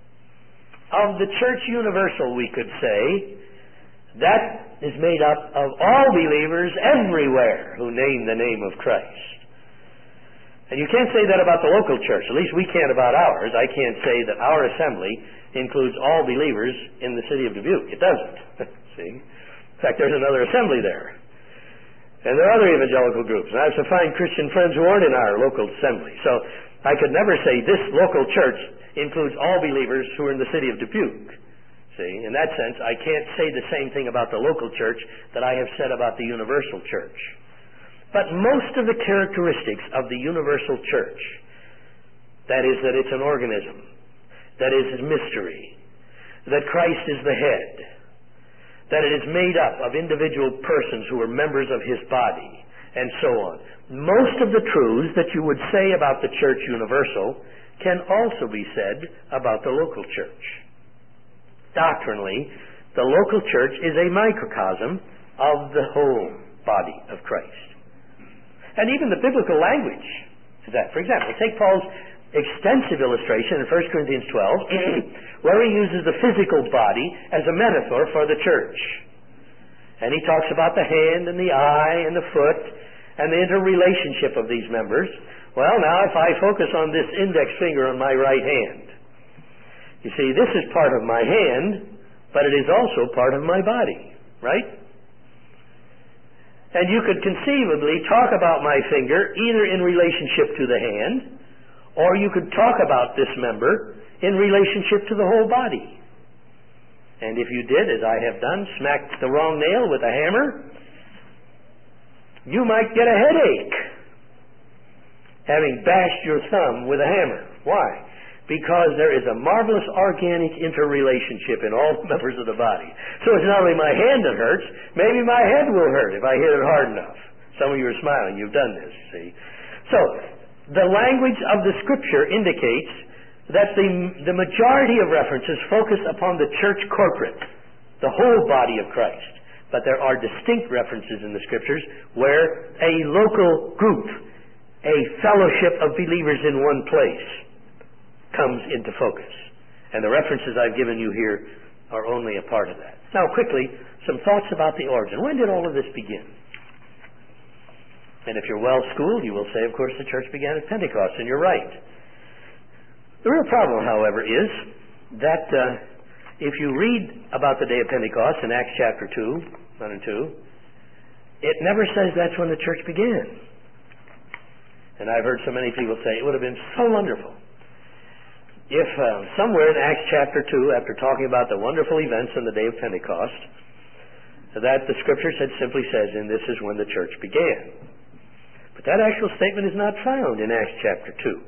of the church universal, we could say, that is made up of all believers everywhere who name the name of Christ. And you can't say that about the local church. At least we can't about ours. I can't say that our assembly includes all believers in the city of Dubuque. It doesn't. See? In fact, there's another assembly there. And there are other evangelical groups. And I have some fine Christian friends who aren't in our local assembly. So I could never say this local church includes all believers who are in the city of Dubuque. See, in that sense, I can't say the same thing about the local church that I have said about the universal church. But most of the characteristics of the universal church, that is, that it's an organism, that is a mystery, that Christ is the head, that it is made up of individual persons who are members of His body, and so on. Most of the truths that you would say about the church universal can also be said about the local church. Doctrinally, the local church is a microcosm of the whole body of Christ. And even the biblical language is that. For example, take Paul's extensive illustration in First Corinthians twelve, where he uses the physical body as a metaphor for the church. And he talks about the hand and the eye and the foot and the interrelationship of these members. Well, now if I focus on this index finger on my right hand, you see, this is part of my hand, but it is also part of my body, right? And you could conceivably talk about my finger either in relationship to the hand Or you could talk about this member in relationship to the whole body. And if you did, as I have done, smacked the wrong nail with a hammer, you might get a headache having bashed your thumb with a hammer. Why? Because there is a marvelous organic interrelationship in all members of the body. So it's not only my hand that hurts, maybe my head will hurt if I hit it hard enough. Some of you are smiling. You've done this, see. So the language of the Scripture indicates that the, the majority of references focus upon the church corporate, the whole body of Christ. But there are distinct references in the Scriptures where a local group, a fellowship of believers in one place, comes into focus. And the references I've given you here are only a part of that. Now, quickly, some thoughts about the origin. When did all of this begin? And if you're well-schooled, you will say, of course, the church began at Pentecost, and you're right. The real problem, however, is that uh, if you read about the day of Pentecost in Acts chapter two, one and two, it never says that's when the church began. And I've heard so many people say it would have been so wonderful if uh, somewhere in Acts chapter two, after talking about the wonderful events on the day of Pentecost, that the Scripture had simply says, and this is when the church began. But that actual statement is not found in Acts chapter two.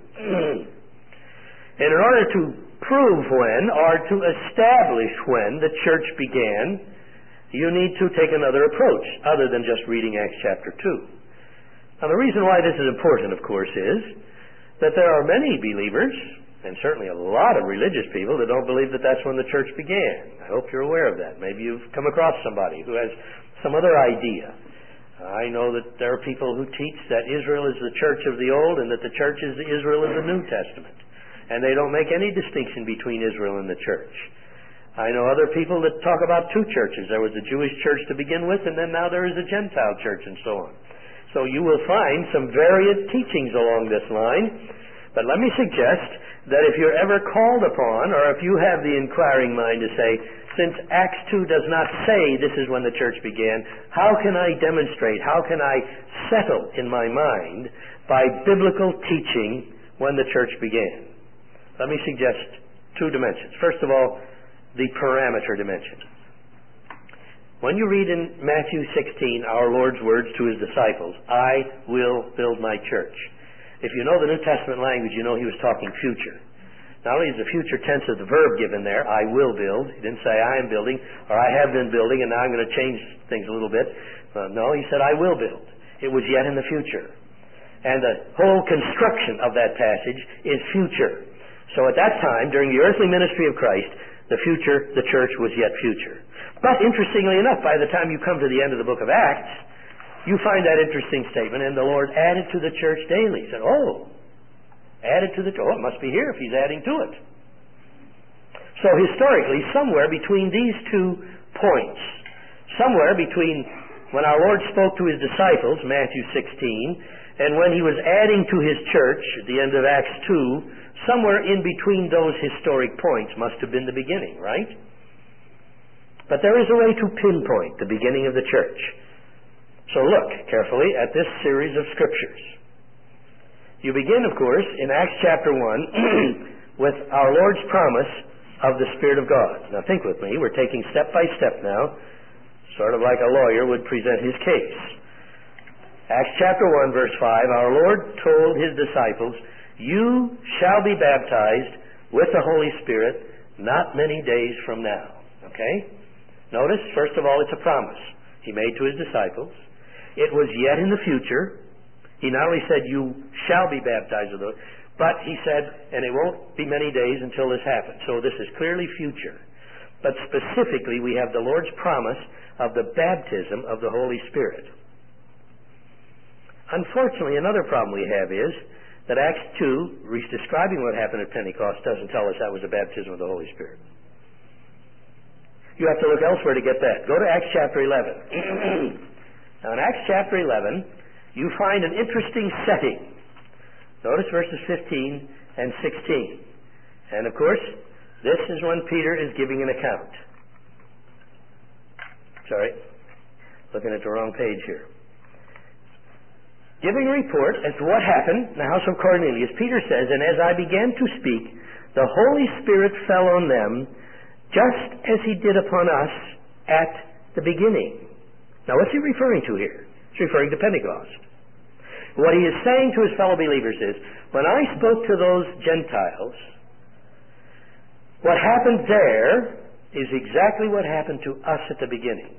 And in order to prove when, or to establish when the church began, you need to take another approach, other than just reading Acts chapter two. Now, the reason why this is important, of course, is that there are many believers, and certainly a lot of religious people, that don't believe that that's when the church began. I hope you're aware of that. Maybe you've come across somebody who has some other idea. I know that there are people who teach that Israel is the church of the Old and that the church is the Israel of the New Testament. And they don't make any distinction between Israel and the church. I know other people that talk about two churches. There was a Jewish church to begin with, and then now there is a Gentile church, and so on. So you will find some varied teachings along this line. But let me suggest that if you're ever called upon, or if you have the inquiring mind to say, since Acts two does not say this is when the church began, how can I demonstrate, how can I settle in my mind by biblical teaching when the church began? Let me suggest two dimensions. First of all, the parameter dimension. When you read in Matthew sixteen, our Lord's words to His disciples, I will build my church. If you know the New Testament language, you know He was talking future. Not only is the future tense of the verb given there, I will build. He didn't say I am building, or I have been building, and now I'm going to change things a little bit. Uh, no, He said I will build. It was yet in the future. And the whole construction of that passage is future. So at that time, during the earthly ministry of Christ, the future, the church was yet future. But interestingly enough, by the time you come to the end of the book of Acts, you find that interesting statement, and the Lord added to the church daily. He said, oh, added to the church. Oh, it must be here if He's adding to it. So historically, somewhere between these two points, somewhere between when our Lord spoke to His disciples, Matthew sixteen, and when He was adding to His church at the end of Acts two, somewhere in between those historic points must have been the beginning, right? But there is a way to pinpoint the beginning of the church. So look carefully at this series of scriptures. You begin, of course, in Acts chapter one with our Lord's promise of the Spirit of God. Now think with me. We're taking step by step now, sort of like a lawyer would present his case. Acts chapter one, verse five, our Lord told His disciples, you shall be baptized with the Holy Spirit not many days from now. Okay? Notice, first of all, it's a promise He made to His disciples. It was yet in the future. He not only said, you shall be baptized with the Holy Spirit, but He said, and it won't be many days until this happens. So this is clearly future. But specifically, we have the Lord's promise of the baptism of the Holy Spirit. Unfortunately, another problem we have is that Acts two, describing what happened at Pentecost, doesn't tell us that was a baptism of the Holy Spirit. You have to look elsewhere to get that. Go to Acts chapter eleven. Now in Acts chapter eleven, you find an interesting setting. Notice verses fifteen and sixteen. And of course, this is when Peter is giving an account. Sorry, looking at the wrong page here. giving report as to what happened in the house of Cornelius, Peter says, "And as I began to speak, the Holy Spirit fell on them, just as he did upon us at the beginning." Now, what's he referring to here? He's referring to Pentecost. What he is saying to his fellow believers is, when I spoke to those Gentiles, what happened there is exactly what happened to us at the beginning.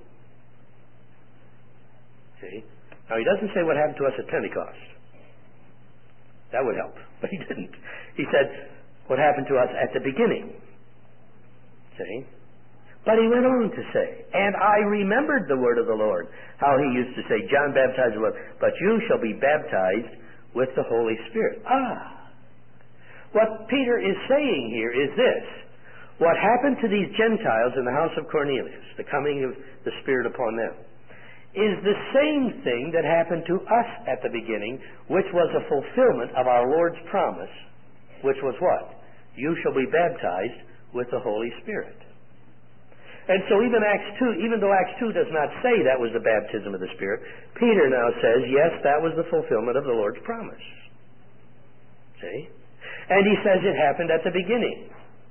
See? Now, he doesn't say what happened to us at Pentecost. That would help, but he didn't. He said what happened to us at the beginning. See? But he went on to say, "And I remembered the word of the Lord, how he used to say, John baptized with water, but you shall be baptized with the Holy Spirit." Ah! What Peter is saying here is this. What happened to these Gentiles in the house of Cornelius, the coming of the Spirit upon them, is the same thing that happened to us at the beginning, which was a fulfillment of our Lord's promise, which was what? You shall be baptized with the Holy Spirit. And so even Acts two, even though Acts two does not say that was the baptism of the Spirit, Peter now says, yes, that was the fulfillment of the Lord's promise. See? And he says it happened at the beginning.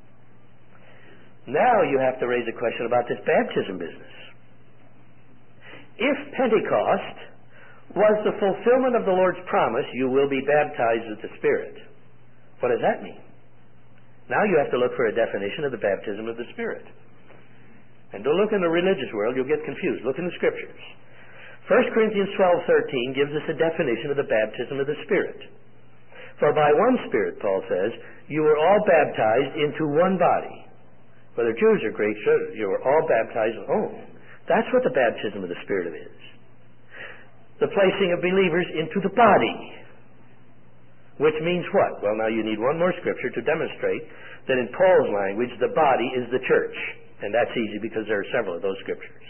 Now you have to raise a question about this baptism business. If Pentecost was the fulfillment of the Lord's promise, you will be baptized with the Spirit, what does that mean? Now you have to look for a definition of the baptism of the Spirit. And don't look in the religious world, you'll get confused. Look in the Scriptures. First Corinthians twelve thirteen gives us a definition of the baptism of the Spirit. For by one Spirit, Paul says, you were all baptized into one body. Whether Jews or Greeks, you were all baptized. Oh, that's what the baptism of the Spirit is. The placing of believers into the body. Which means what? Well, now you need one more Scripture to demonstrate that in Paul's language, the body is the church. And that's easy because there are several of those Scriptures.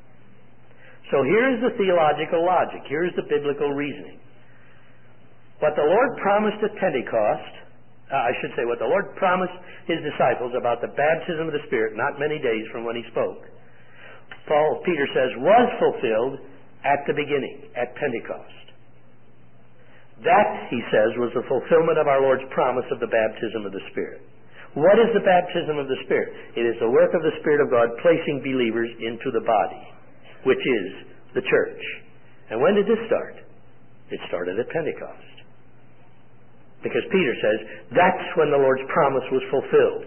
So here's the theological logic. Here's the biblical reasoning. What the Lord promised at Pentecost, uh, I should say what the Lord promised his disciples about the baptism of the Spirit not many days from when he spoke, Paul, Peter says, was fulfilled at the beginning, at Pentecost. That, he says, was the fulfillment of our Lord's promise of the baptism of the Spirit. What is the baptism of the Spirit? It is the work of the Spirit of God placing believers into the body, which is the church. And when did this start? It started at Pentecost. Because Peter says, that's when the Lord's promise was fulfilled.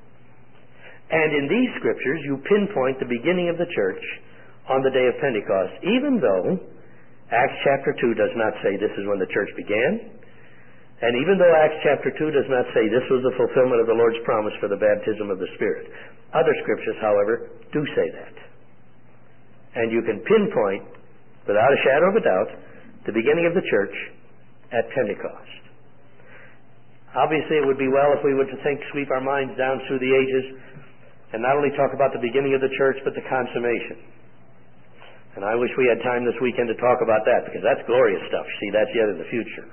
And in these Scriptures, you pinpoint the beginning of the church on the day of Pentecost, even though Acts chapter two does not say this is when the church began. And even though Acts chapter two does not say this was the fulfillment of the Lord's promise for the baptism of the Spirit, other Scriptures, however, do say that. And you can pinpoint, without a shadow of a doubt, the beginning of the church at Pentecost. Obviously, it would be well if we were to think, sweep our minds down through the ages, and not only talk about the beginning of the church, but the consummation. And I wish we had time this weekend to talk about that, because that's glorious stuff. See, that's yet in the future.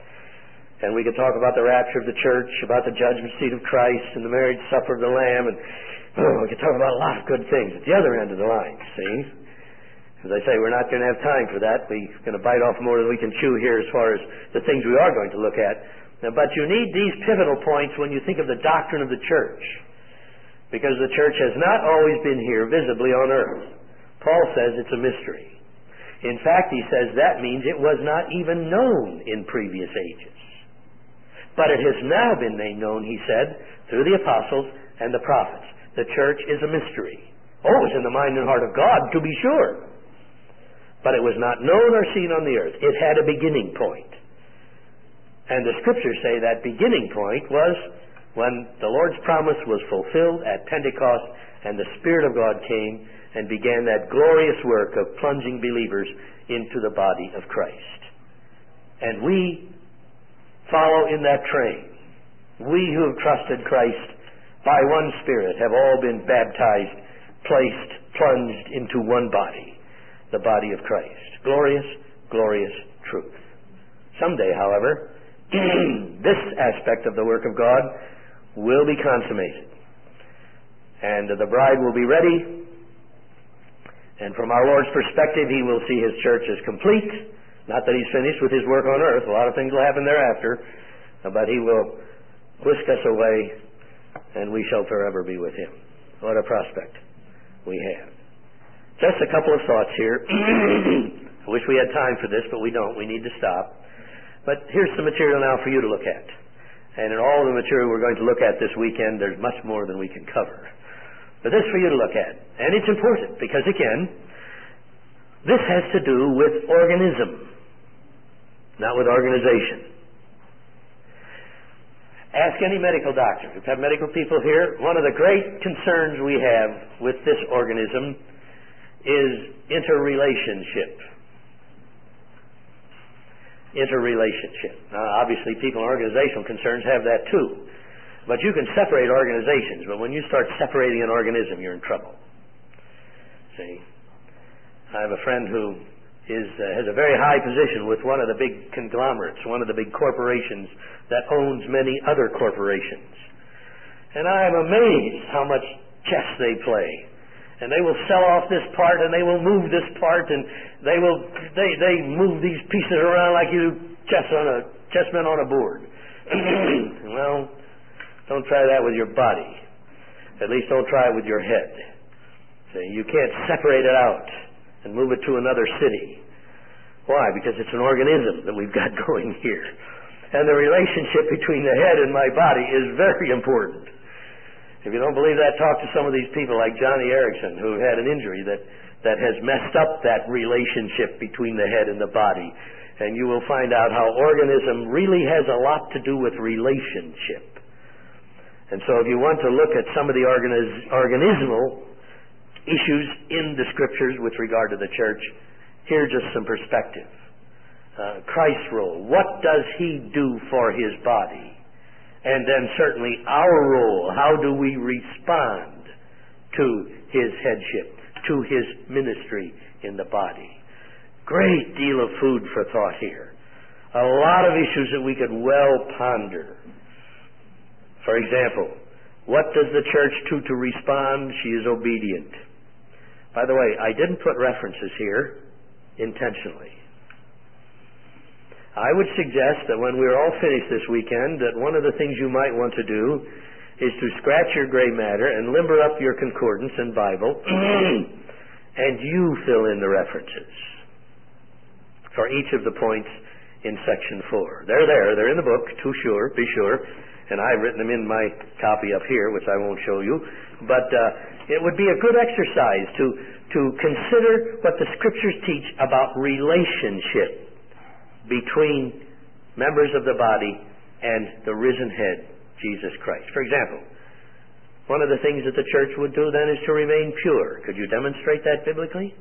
And we could talk about the rapture of the church, about the judgment seat of Christ, and the marriage supper of the Lamb, and oh, we could talk about a lot of good things at the other end of the line, see? As I say, we're not going to have time for that. We're going to bite off more than we can chew here as far as the things we are going to look at. Now, but you need these pivotal points when you think of the doctrine of the church, because the church has not always been here visibly on earth. Paul says it's a mystery. In fact, he says that means it was not even known in previous ages. But it has now been made known, he said, through the apostles and the prophets. The church is a mystery. Oh, it was in the mind and heart of God, to be sure. But it was not known or seen on the earth. It had a beginning point. And the Scriptures say that beginning point was when the Lord's promise was fulfilled at Pentecost and the Spirit of God came and began that glorious work of plunging believers into the body of Christ. And we follow in that train. We who have trusted Christ by one Spirit have all been baptized, placed, plunged into one body, the body of Christ. Glorious, glorious truth. Someday, however, this aspect of the work of God will be consummated. And the bride will be ready. And from our Lord's perspective, He will see His church as complete, Not that he's finished with his work on earth. A lot of things will happen thereafter. But he will whisk us away, and we shall forever be with him. What a prospect we have. Just a couple of thoughts here. I wish we had time for this, but we don't. We need to stop. But here's some material now for you to look at. And in all the material we're going to look at this weekend, there's much more than we can cover. But this for you to look at. And it's important because, again, this has to do with organism, not with organization. Ask any medical doctor. We've had medical people here. One of the great concerns we have with this organism is interrelationship. Interrelationship. Now, obviously, people in organizational concerns have that too. But you can separate organizations, but when you start separating an organism, you're in trouble. See? I have a friend who is uh, has a very high position with one of the big conglomerates, one of the big corporations that owns many other corporations. And I am amazed how much chess they play. And they will sell off this part, and they will move this part, and they will they they move these pieces around like you do chess on a chessmen on a board. Well, don't try that with your body. At least don't try it with your head. See, you can't separate it out and move it to another city. Why? Because it's an organism that we've got going here. And the relationship between the head and my body is very important. If you don't believe that, talk to some of these people like Johnny Erickson, who had an injury that, that has messed up that relationship between the head and the body. And you will find out how organism really has a lot to do with relationship. And so if you want to look at some of the organiz- organismal issues in the Scriptures with regard to the church, here's just some perspective. Uh, Christ's role. What does he do for his body? And then certainly our role. How do we respond to his headship, to his ministry in the body? Great deal of food for thought here. A lot of issues that we could well ponder. For example, what does the church do to respond? She is obedient. By the way, I didn't put references here intentionally. I would suggest that when we're all finished this weekend, that one of the things you might want to do is to scratch your gray matter and limber up your concordance and Bible, and you fill in the references for each of the points in section four. They're there. They're in the book, to sure, be sure. And I've written them in my copy up here, which I won't show you. But uh, it would be a good exercise to, to consider what the Scriptures teach about relationship between members of the body and the risen head, Jesus Christ. For example, one of the things that the church would do then is to remain pure. Could you demonstrate that biblically?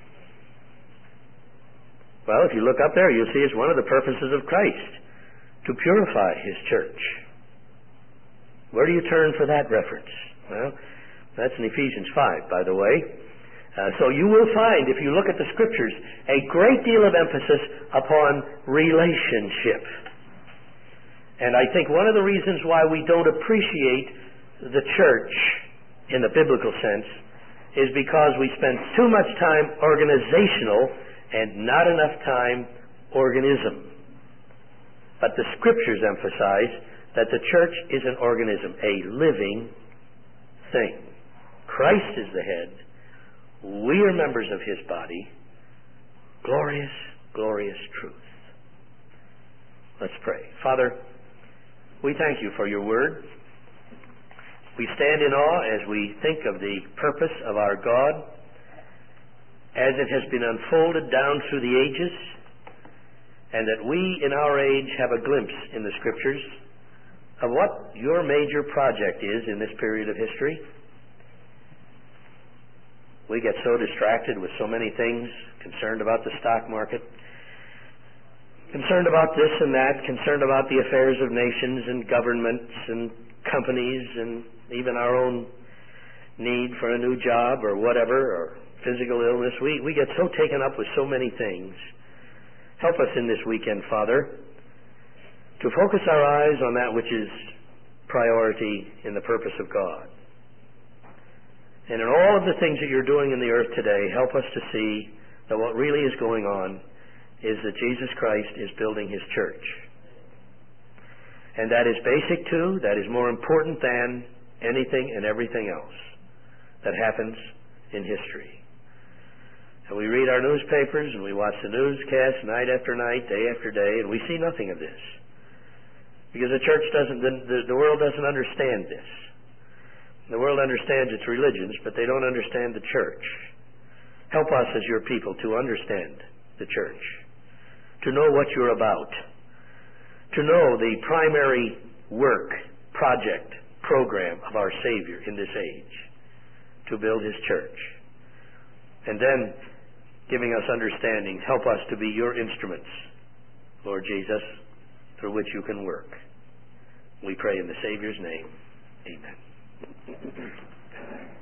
Well, if you look up there, you'll see it's one of the purposes of Christ, to purify his church. Where do you turn for that reference? Well, that's in Ephesians five, by the way. Uh, so you will find, if you look at the Scriptures, a great deal of emphasis upon relationship. And I think one of the reasons why we don't appreciate the church in the biblical sense is because we spend too much time organizational and not enough time organism. But the Scriptures emphasize that the church is an organism, a living thing. Christ is the head. We are members of his body. Glorious, glorious truth. Let's pray. Father, we thank you for your word. We stand in awe as we think of the purpose of our God as it has been unfolded down through the ages, and that we in our age have a glimpse in the Scriptures of what your major project is in this period of history. We get so distracted with so many things, concerned about the stock market, concerned about this and that, concerned about the affairs of nations and governments and companies and even our own need for a new job or whatever, or physical illness. We, we get so taken up with so many things. Help us in this weekend, Father, to focus our eyes on that which is priority in the purpose of God. And in all of the things that you're doing in the earth today, help us to see that what really is going on is that Jesus Christ is building His church. And that is basic too, that is more important than anything and everything else that happens in history. And we read our newspapers and we watch the newscasts night after night, day after day, and we see nothing of this. Because the church doesn't, the, the, the world doesn't understand this. The world understands its religions, but they don't understand the church. Help us as your people to understand the church, to know what you're about, to know the primary work, project, program of our Savior in this age, to build His church. And then, giving us understanding, help us to be your instruments, Lord Jesus, through which you can work. We pray in the Savior's name. Amen.